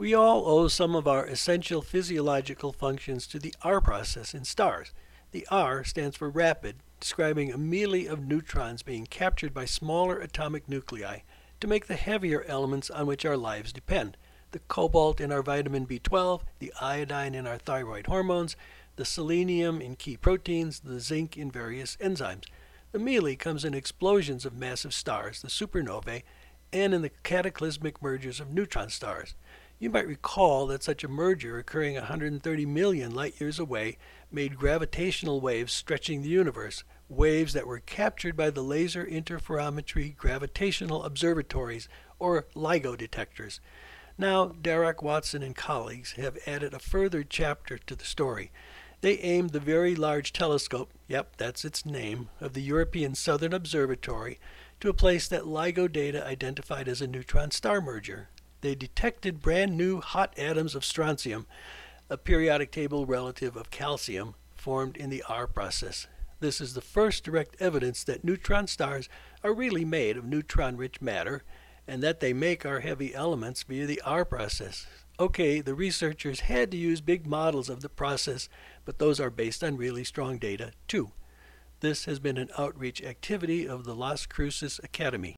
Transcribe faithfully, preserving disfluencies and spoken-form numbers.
We all owe some of our essential physiological functions to the R process in stars. The R stands for rapid, describing a melee of neutrons being captured by smaller atomic nuclei to make the heavier elements on which our lives depend. The cobalt in our vitamin B twelve, the iodine in our thyroid hormones, the selenium in key proteins, the zinc in various enzymes. The melee comes in explosions of massive stars, the supernovae, and in the cataclysmic mergers of neutron stars. You might recall that such a merger occurring one hundred thirty million light-years away made gravitational waves stretching the universe, waves that were captured by the Laser Interferometry Gravitational Observatories, or LIGO detectors. Now, Darroch Watson and colleagues have added a further chapter to the story. They aimed the Very Large Telescope, yep, that's its name, of the European Southern Observatory to a place that LIGO data identified as a neutron star merger. They detected brand new hot atoms of strontium, a periodic table relative of calcium, formed in the R process. This is the first direct evidence that neutron stars are really made of neutron-rich matter, and that they make our heavy elements via the R process. Okay, the researchers had to use big models of the process, but those are based on really strong data, too. This has been an outreach activity of the Las Cruces Academy.